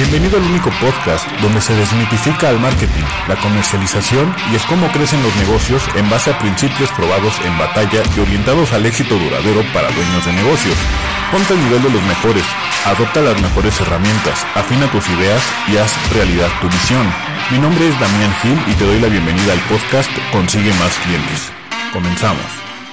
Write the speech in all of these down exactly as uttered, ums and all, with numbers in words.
Bienvenido al único podcast donde se desmitifica el marketing, la comercialización y el cómo crecen los negocios en base a principios probados en batalla y orientados al éxito duradero para dueños de negocios. Ponte al nivel de los mejores, adopta las mejores herramientas, afina tus ideas y haz realidad tu visión. Mi nombre es Damián Gil y te doy la bienvenida al podcast Consigue Más Clientes. Comenzamos.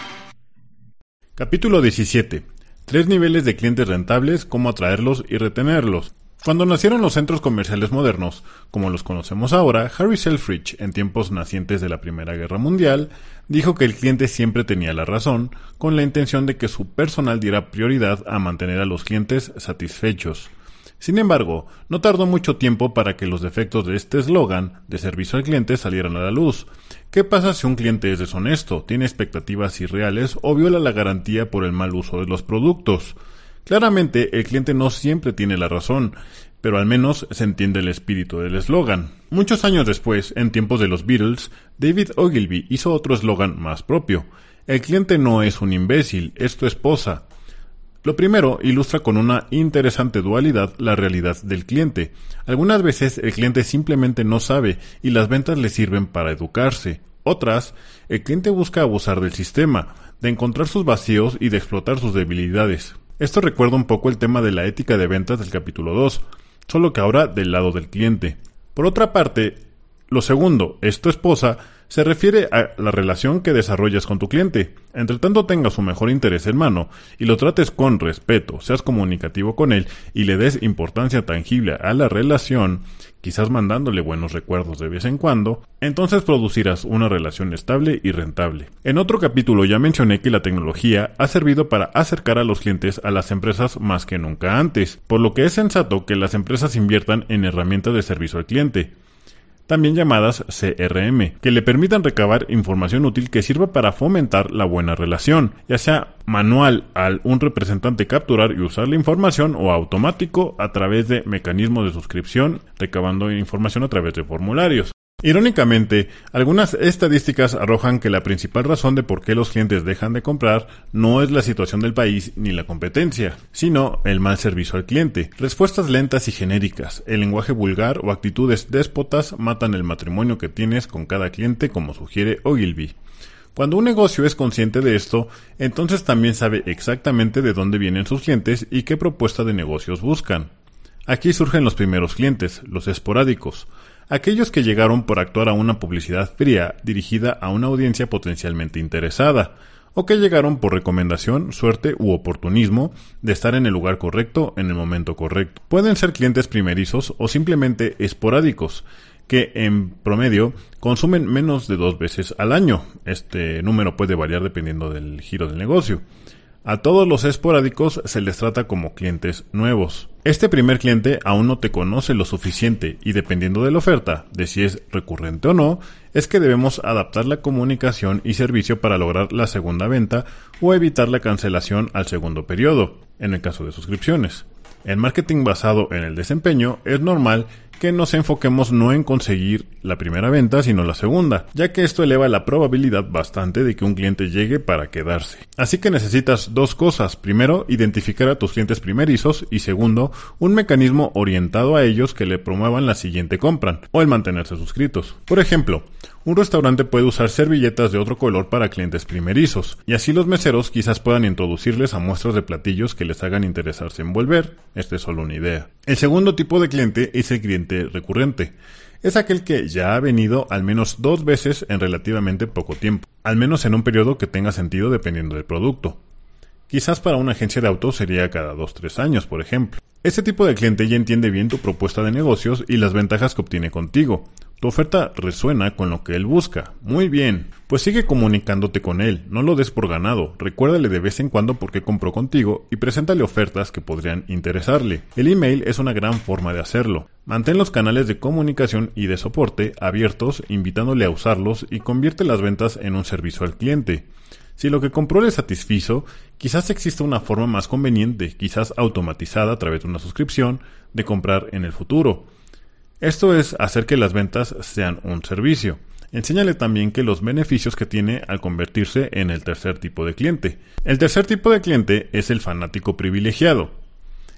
Capítulo diecisiete. Tres niveles de clientes rentables, cómo atraerlos y retenerlos. Cuando nacieron los centros comerciales modernos, como los conocemos ahora, Harry Selfridge, en tiempos nacientes de la Primera Guerra Mundial, dijo que el cliente siempre tenía la razón, con la intención de que su personal diera prioridad a mantener a los clientes satisfechos. Sin embargo, no tardó mucho tiempo para que los defectos de este eslogan de servicio al cliente salieran a la luz. ¿Qué pasa si un cliente es deshonesto, tiene expectativas irreales o viola la garantía por el mal uso de los productos? Claramente, el cliente no siempre tiene la razón, pero al menos se entiende el espíritu del eslogan. Muchos años después, en tiempos de los Beatles, David Ogilvy hizo otro eslogan más propio. El cliente no es un imbécil, es tu esposa. Lo primero ilustra con una interesante dualidad la realidad del cliente. Algunas veces el cliente simplemente no sabe y las ventas le sirven para educarse. Otras, el cliente busca abusar del sistema, de encontrar sus vacíos y de explotar sus debilidades. Esto recuerda un poco el tema de la ética de ventas del capítulo dos, solo que ahora del lado del cliente. Por otra parte, lo segundo, es tu esposa, se refiere a la relación que desarrollas con tu cliente. Entre tanto tengas su mejor interés en mano y lo trates con respeto, seas comunicativo con él y le des importancia tangible a la relación, quizás mandándole buenos recuerdos de vez en cuando, entonces producirás una relación estable y rentable. En otro capítulo ya mencioné que la tecnología ha servido para acercar a los clientes a las empresas más que nunca antes, por lo que es sensato que las empresas inviertan en herramientas de servicio al cliente, también llamadas C R M, que le permitan recabar información útil que sirva para fomentar la buena relación, ya sea manual al un representante capturar y usar la información o automático a través de mecanismos de suscripción, recabando información a través de formularios. Irónicamente, algunas estadísticas arrojan que la principal razón de por qué los clientes dejan de comprar no es la situación del país ni la competencia, sino el mal servicio al cliente. Respuestas lentas y genéricas, el lenguaje vulgar o actitudes déspotas matan el matrimonio que tienes con cada cliente, como sugiere Ogilvy. Cuando un negocio es consciente de esto, entonces también sabe exactamente de dónde vienen sus clientes y qué propuesta de negocios buscan. Aquí surgen los primeros clientes, los esporádicos. Aquellos que llegaron por actuar a una publicidad fría dirigida a una audiencia potencialmente interesada, o que llegaron por recomendación, suerte u oportunismo de estar en el lugar correcto en el momento correcto. Pueden ser clientes primerizos o simplemente esporádicos, que en promedio consumen menos de dos veces al año. Este número puede variar dependiendo del giro del negocio. A todos los esporádicos se les trata como clientes nuevos. Este primer cliente aún no te conoce lo suficiente y dependiendo de la oferta, de si es recurrente o no, es que debemos adaptar la comunicación y servicio para lograr la segunda venta o evitar la cancelación al segundo periodo, en el caso de suscripciones. En marketing basado en el desempeño es normal que nos enfoquemos no en conseguir la primera venta, sino la segunda, ya que esto eleva la probabilidad bastante de que un cliente llegue para quedarse. Así que necesitas dos cosas. Primero, identificar a tus clientes primerizos y segundo, un mecanismo orientado a ellos que le promuevan la siguiente compra o el mantenerse suscritos. Por ejemplo, un restaurante puede usar servilletas de otro color para clientes primerizos, y así los meseros quizás puedan introducirles a muestras de platillos que les hagan interesarse en volver. Esta es solo una idea. El segundo tipo de cliente es el cliente recurrente. Es aquel que ya ha venido al menos dos veces en relativamente poco tiempo, al menos en un periodo que tenga sentido dependiendo del producto. Quizás para una agencia de autos sería cada dos a tres años, por ejemplo. Este tipo de cliente ya entiende bien tu propuesta de negocios y las ventajas que obtiene contigo. Tu oferta resuena con lo que él busca. Muy bien, pues sigue comunicándote con él, no lo des por ganado, recuérdale de vez en cuando por qué compró contigo y preséntale ofertas que podrían interesarle. El email es una gran forma de hacerlo. Mantén los canales de comunicación y de soporte abiertos, invitándole a usarlos y convierte las ventas en un servicio al cliente. Si lo que compró le satisfizo, quizás exista una forma más conveniente, quizás automatizada a través de una suscripción, de comprar en el futuro. Esto es hacer que las ventas sean un servicio. Enséñale también que los beneficios que tiene al convertirse en el tercer tipo de cliente. El tercer tipo de cliente es el fanático privilegiado.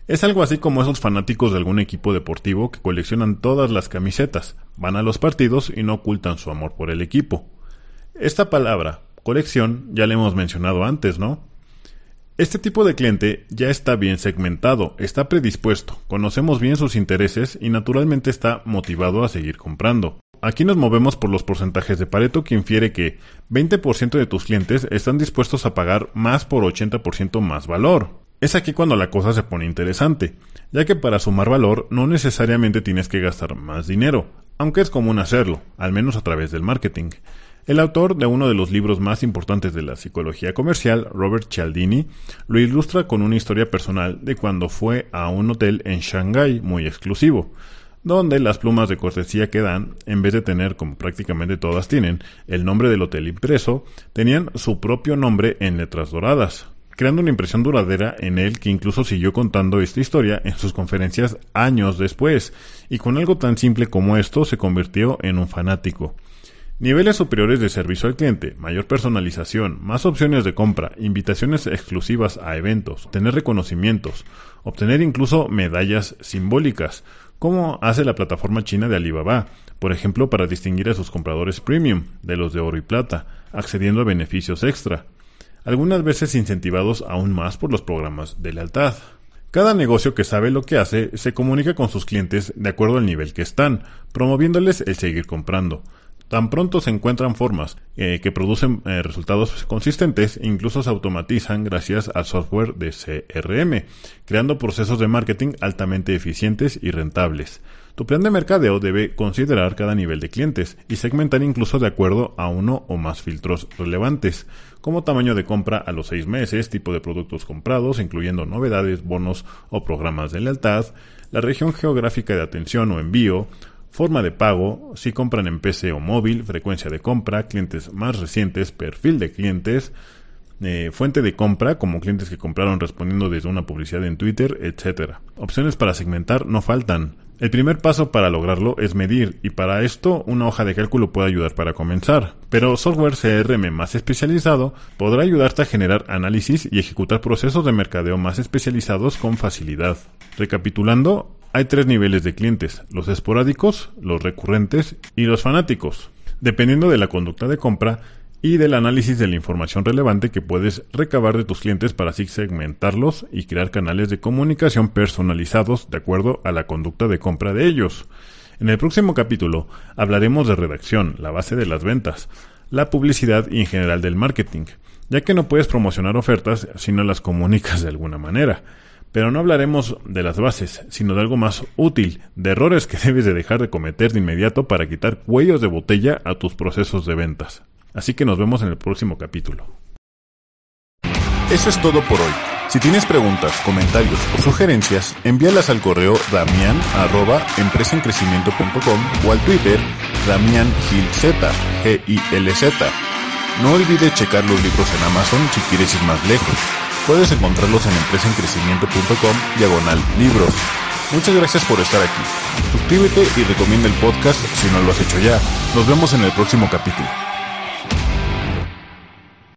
Es algo así como esos fanáticos de algún equipo deportivo que coleccionan todas las camisetas, van a los partidos y no ocultan su amor por el equipo. Esta palabra, colección, ya la hemos mencionado antes, ¿no? Este tipo de cliente ya está bien segmentado, está predispuesto, conocemos bien sus intereses y naturalmente está motivado a seguir comprando. Aquí nos movemos por los porcentajes de Pareto, que infiere que veinte por ciento de tus clientes están dispuestos a pagar más por ochenta por ciento más valor. Es aquí cuando la cosa se pone interesante, ya que para sumar valor no necesariamente tienes que gastar más dinero, aunque es común hacerlo, al menos a través del marketing. El autor de uno de los libros más importantes de la psicología comercial, Robert Cialdini, lo ilustra con una historia personal de cuando fue a un hotel en Shanghái muy exclusivo, donde las plumas de cortesía que dan, en vez de tener, como prácticamente todas tienen, el nombre del hotel impreso, tenían su propio nombre en letras doradas, creando una impresión duradera en él, que incluso siguió contando esta historia en sus conferencias años después, y con algo tan simple como esto se convirtió en un fanático. Niveles superiores de servicio al cliente, mayor personalización, más opciones de compra, invitaciones exclusivas a eventos, tener reconocimientos, obtener incluso medallas simbólicas, como hace la plataforma china de Alibaba, por ejemplo para distinguir a sus compradores premium de los de oro y plata, accediendo a beneficios extra, algunas veces incentivados aún más por los programas de lealtad. Cada negocio que sabe lo que hace se comunica con sus clientes de acuerdo al nivel que están, promoviéndoles el seguir comprando. Tan pronto se encuentran formas eh, que producen eh, resultados consistentes, incluso se automatizan gracias al software de C R M, creando procesos de marketing altamente eficientes y rentables. Tu plan de mercadeo debe considerar cada nivel de clientes y segmentar incluso de acuerdo a uno o más filtros relevantes, como tamaño de compra a los seis meses, tipo de productos comprados, incluyendo novedades, bonos o programas de lealtad, la región geográfica de atención o envío, forma de pago, si compran en P C o móvil, frecuencia de compra, clientes más recientes, perfil de clientes, eh, fuente de compra, como clientes que compraron respondiendo desde una publicidad en Twitter, etcétera. Opciones para segmentar no faltan. El primer paso para lograrlo es medir, y para esto una hoja de cálculo puede ayudar para comenzar. Pero software C R M más especializado podrá ayudarte a generar análisis y ejecutar procesos de mercadeo más especializados con facilidad. Recapitulando, hay tres niveles de clientes: los esporádicos, los recurrentes y los fanáticos, dependiendo de la conducta de compra y del análisis de la información relevante que puedes recabar de tus clientes para así segmentarlos y crear canales de comunicación personalizados de acuerdo a la conducta de compra de ellos. En el próximo capítulo hablaremos de redacción, la base de las ventas, la publicidad y en general del marketing, ya que no puedes promocionar ofertas si no las comunicas de alguna manera. Pero no hablaremos de las bases, sino de algo más útil, de errores que debes de dejar de cometer de inmediato para quitar cuellos de botella a tus procesos de ventas. Así que nos vemos en el próximo capítulo. Eso es todo por hoy. Si tienes preguntas, comentarios o sugerencias, envíalas al correo damian arroba empresaencrecimiento punto com o al Twitter damiangilz, G I L Z. No olvides checar los libros en Amazon si quieres ir más lejos. Puedes encontrarlos en empresaencrecimiento punto com diagonal libros. Muchas gracias por estar aquí. Suscríbete y recomienda el podcast si no lo has hecho ya. Nos vemos en el próximo capítulo.